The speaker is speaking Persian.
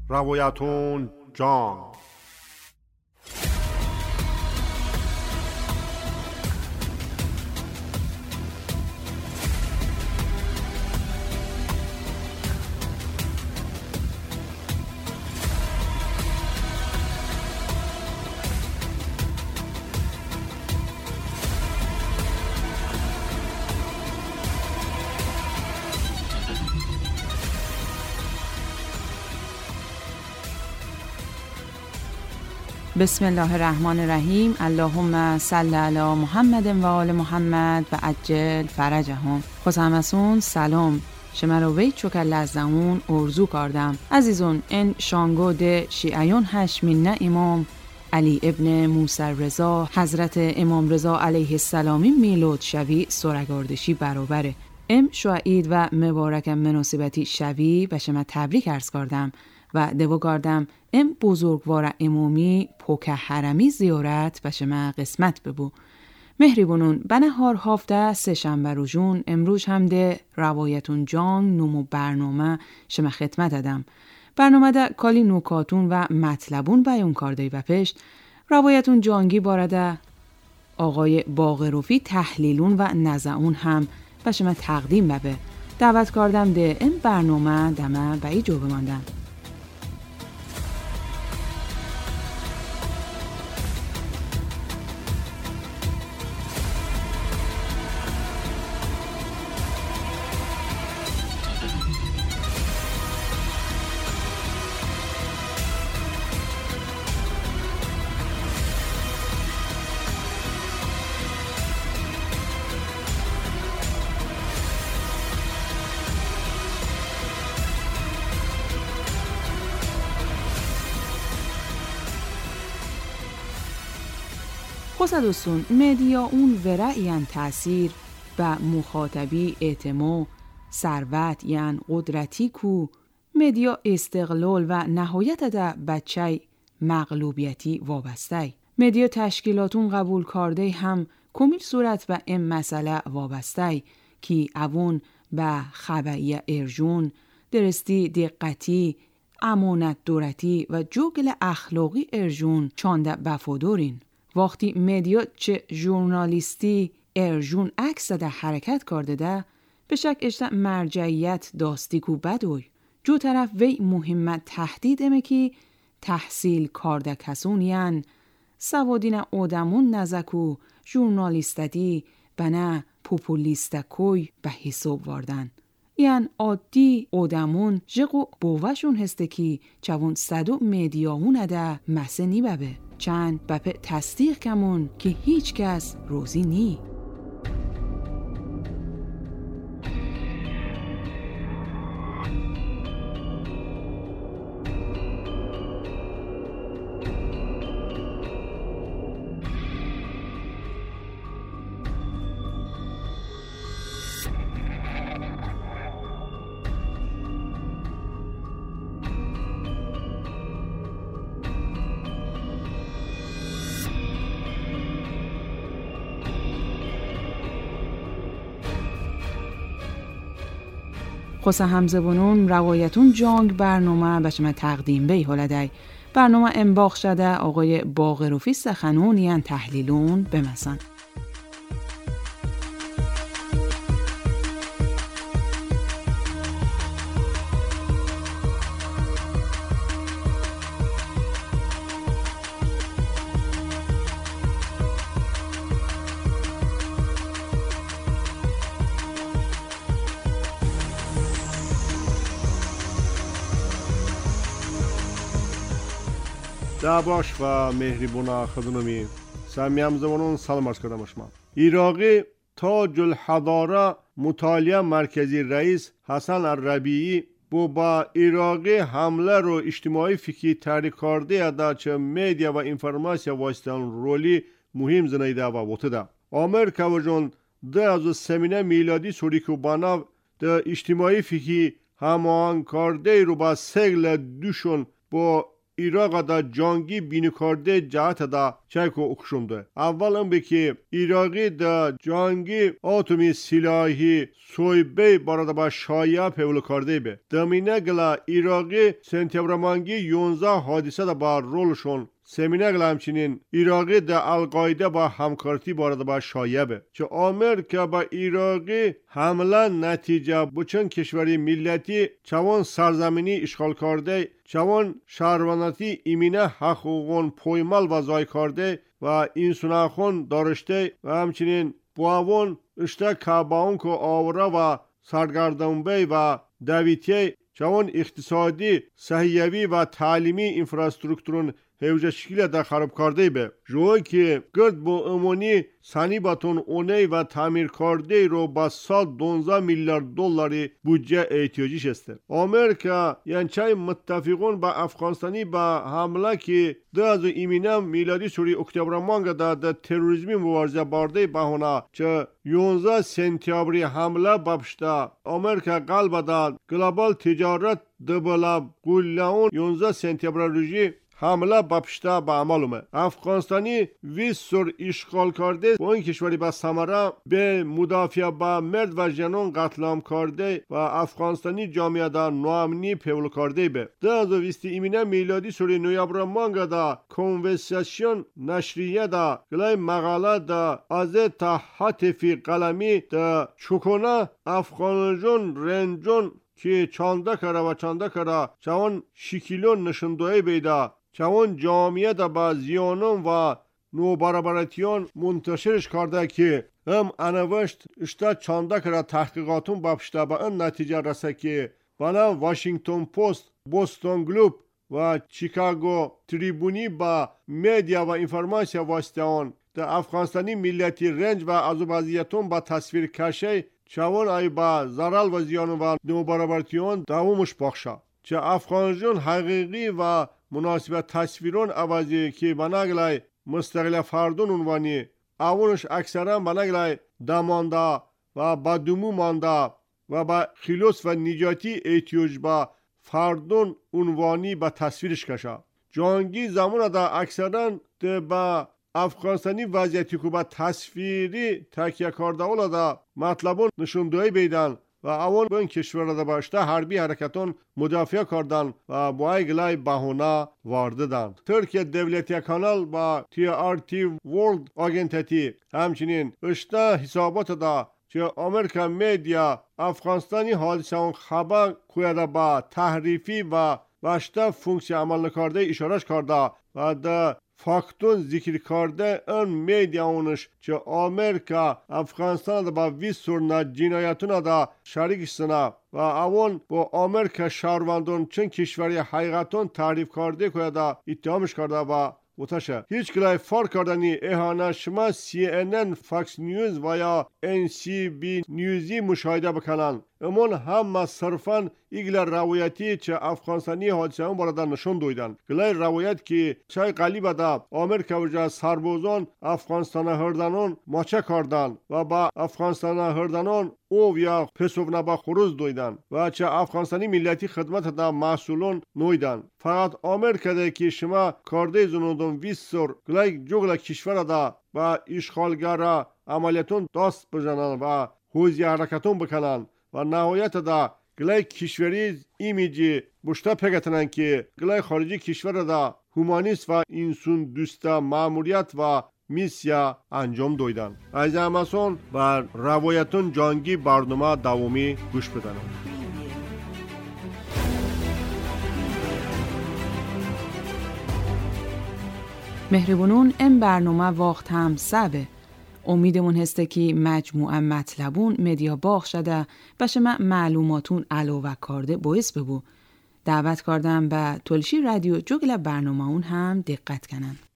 روایتون جان. بسم الله الرحمن الرحیم. اللهم صل علی محمد و آل محمد و عجل فرجهم. خوز همسون سلام. شما وی چوکر لزدهون ارزو کردم. عزیزون این شانگو ده شیعیون هشمینه امام علی ابن موسی رضا حضرت امام رضا علیه السلامی میلود شوی سرگاردشی برابره. ام شوعید و مبارک مناسبتی شوی و شما تبریک عرض کردم و دوو کردم ام بزرگوار امامی پوکه حرمی زیارت و شما قسمت ببو. مهریبونون بنه هار هافته سه شنبه رو جون امروز هم ده روایتون جان نمو برنامه شما خدمت دادم. برنامه ده کالی نوکاتون و مطلبون بیان کرده و پیش روایتون جانگی بارده آقای باقروفی تحلیلون و نزعون هم و شما تقدیم ببه. دعوت کردم ده این برنامه دمه و ای جو بماندن. خصدوسون مدیا اون ورعیان تأثیر به مخاطبی اعتماع ثروت یعن قدرتی کو مدیا استقلال و نهایت ده بچه مغلوبیتی وابسته. مدیا تشکیلاتون قبول کرده هم کمیل صورت و این مسئله وابسته کی اون به خبری ارجون درستی دقتی امانت دورتی و جوگل اخلاقی ارجون چانده بفادورین. وقتی مدیا چه ژورنالیستی ارجون عکس ده حرکت کرده ده به شک اشته مرجعیت داستی کو بدوی جو طرف وی مهمت تهدید امه کی تحصیل کرده کسون یعن سوادین آدمون نزکو ژورنالیستدی بنا پوپولیستکوی به حساب واردن یعن عادی آدمون جقو بوشون هسته کی چون صدو مدیاون ده مسه نی ببه چند بپه تصدیق کمون که هیچ کس روزی نی. خصه همزبونون روایتون جانگ برنامه به شما تقدیم بی هلده. برنامه انباخ شده آقای باقروفی سخنون یعن تحلیلون بمسن. دعواش و مهریبونا خدونمی سمی همزمانون سلام عرض کردم شما. عراقی تاج الحضاره مطالعه مرکزی رئیس حسن الربیعی با عراقی حمله رو اجتماعی فکری تحریک کرده دا چه میدیا و انفرماسیا واسطان رولی مهم زنیده و وطده. آمریکا و جون 2003 میلادی سوری که باناو دا اجتماعی فکری همان کرده رو با سگل دوشون با ایراق دا جانگی بینی کرده جهت دا چایکو اکشونده. اول هم بکی ایراقی دا جانگی آتومی سلاحی سویبه بارد با شایع پیول کرده به. دمینه گلا ایراقی سنتیبرمانگی 11 حادثه دا با رولشون سمینه گل همچنین ایراقی در القاعده با همکارتی بارد با شایبه چه آمریکا با ایراقی حمله نتیجه بچن کشوری ملتی چوان سرزمینی اشغال کرده چوان شهروندی ایمینه حقوقون پویمال و زای کرده و انسانخون دارشته و همچنین باون اشته کاباون که آوره و سرگردانبه و دویتی چوان اقتصادی صحیوی و تعلیمی انفراسترکتورون هیوجه شکل در خراب کرده به جوی که گرد با امونی سنی باتون اونه و تعمیر کرده رو با سال 12 میلیارد دلاری بودجه احتیاجیش است. آمریکا یعنی چای متفقون با افغانستانی با حمله که 2018 میلادی سوری اکتبر مانگ در تروریسمی مبارزه بارده بهونه چه 11 سپتامبر حمله بابشتا آمریکا قلب داد گلوبال تجارت دبلا قولاون 11 سپتامبر روزی حمله بپشته به عملومه. افغانستانی 20 سر اشغال کرده و این کشوری به ثمره به مدافع با مرد و جنون قتل عام کرده و افغانستانی جامعه دا نوامنی پیول کرده به 2020 ایمینه میلادی سوری نویبر مانگا دا کنورساسیون نشریه دا گلای مقاله دا از تحتفی قلمی دا چکونه افغانجون رنجون که چانده کرده و چانده کرده چون شکیلون نشندوی بیده چون جامعه دا با زیانون و نوبرابرتیان منتشرش کرده که هم انوشت اشتا چانده کرده تحقیقاتون بپشته با این نتیجه رسه که بنا واشنگتن پست، بوستون گلوب و چیکاگو تریبونی با میدیا و انفرماسیا واسطه آن در افغانستانی ملتی رنج و ازوبازیتون با تصویر کشه چون ای با زرال و زیان و نوبرابرتیان دوامش بخشه چه افغانجون حقیقی و مناسب تصویرون عوضی که بناگلای مستقل فردون عنوانی اونش اکثرا بناگلای دمانده و بدومو مانده و با خلوص و نجاتی احتیاج با فردون عنوانی با تصویرش کشه جانگی زمان دا اکثرا با افغانستانی وضعیتی که با تصویری تکیه کرده اولا دا مطلبون نشوندهی بیدن و اول به این کشور دا باشته حربی حرکتون مدافع کردن و با ایگلای بهونه وارددن. ترکیه دولتی کانال با TRT World آگنتتی همچنین اشته حسابات دا که امریکا میدیا افغانستانی حادثه اون خبر کویده با تحریفی و باشته فونکسی عمل نکرده اشارش کرده و دا فاکتون ذکر کرده اون میدیا اونش که امریکا افغانستان دا با 20 سر جنایتون دا شریک سنه و اون با امریکا شهروندان چند کشوری حقیقتون تعریف کرده که دا اتهامش کرده و متشه هیچ کلای فرق کردنی اهانه شما CNN فاکس نیوز و یا NCB نیوزی مشاهده بکنن امون هم صرفاً ایگل روایتی چه افغانستانی حادثه اون برادر نشون دویدن گلای روایت که چای قلیب دا امریکا وجه سربازان افغانستان هردنون ماچه کردن و با افغانستان هردنون او یا پسوبنا با خروز دویدن و چه افغانستانی ملتی خدمت دا محصولون نویدن فقط امریکا ده که شما کارده زنودون 20 سر گلای جوگل کشور دا با اشغالگر عملیتون دست بزنن و حوزی حرکتون بکنن و نهایت دا گلای کشوری ایمیجی بشتا پگتنن که گلای خارجی کشور دا هومانیست و انسان دوست ماموریت و میسیا انجام دویدن. از اماسون و روایتون جانگی برنامه دوامی گوش بدن. مهربونون این برنامه وقت هم سبه. امیدمون هسته که مجموعه مطلبون مدیا باخ شده و شما معلوماتون علاوه کرده باعث ببو. دعوت کردم به تلشی رادیو جوگل برنامه اون هم دقت کنن.